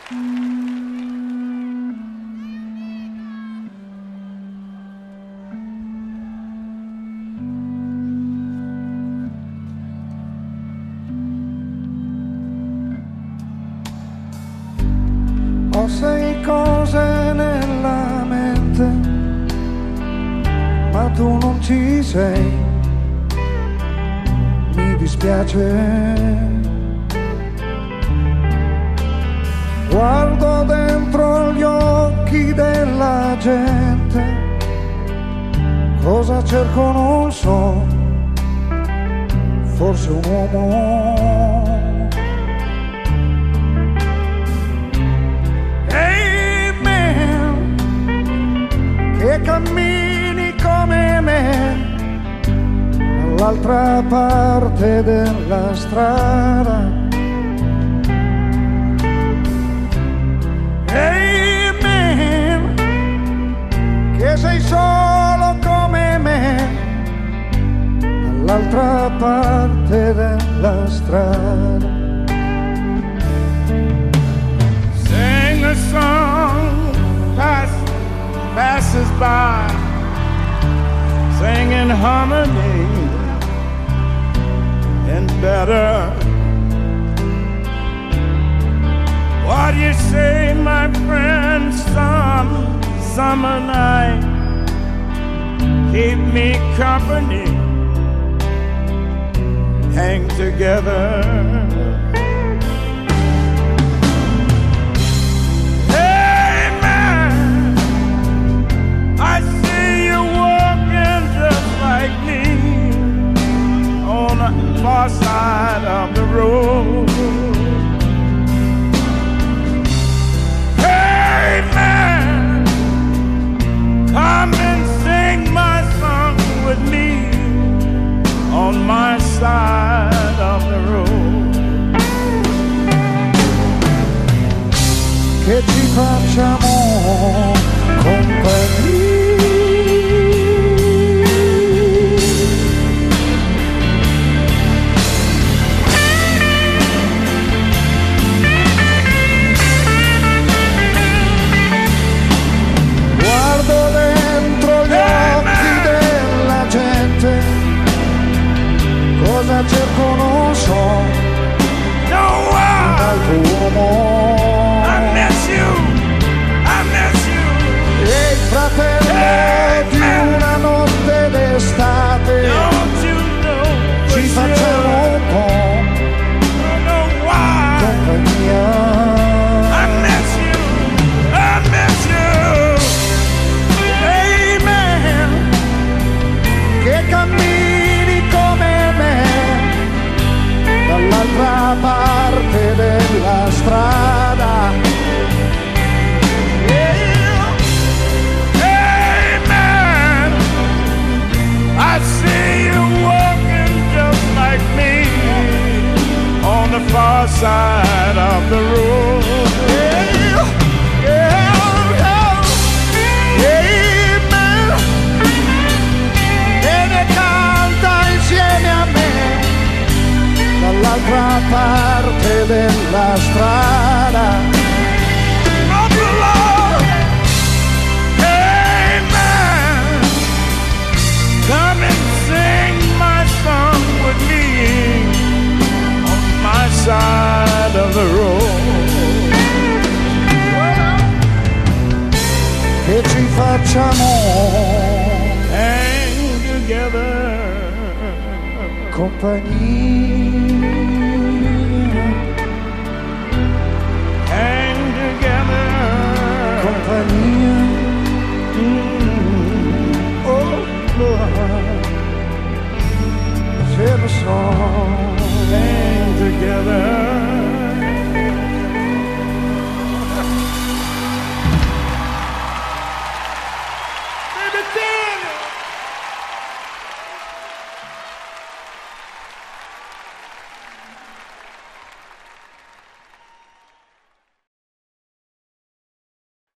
Ho sei cose nella mente, ma tu non ci sei, mi dispiace. Guardo dentro gli occhi della gente, cosa cerco non so, forse un uomo. Che cammini come me dall'altra parte della strada. Ehi man, che sei solo come me dall'altra parte della strada. Sing a song, passes by, singing harmony and better. What do you say, my friend? Some summer night, keep me company, hang together. I see you walking just like me on the far side of the road. Hey man, come and sing my song with me on my side of the road. Che ci facciamo compagnia. Guardo dentro gli occhi della gente, cosa cerco non so, un altro uomo. E il fratello di una notte d'estate, ci facciamo un po' compagnia. Hey man, che cammini come me dall'altra parte della strada. I see you walking just like me on the far side of the road. Yeah, yeah, yeah, man. E ne canta insieme a me dall'altra parte della strada. Come and sing my song with me on my side of the road. Che ci facciamo hang together, compagnia. Hang together, compagnia. Se lo so, hang together. Baby,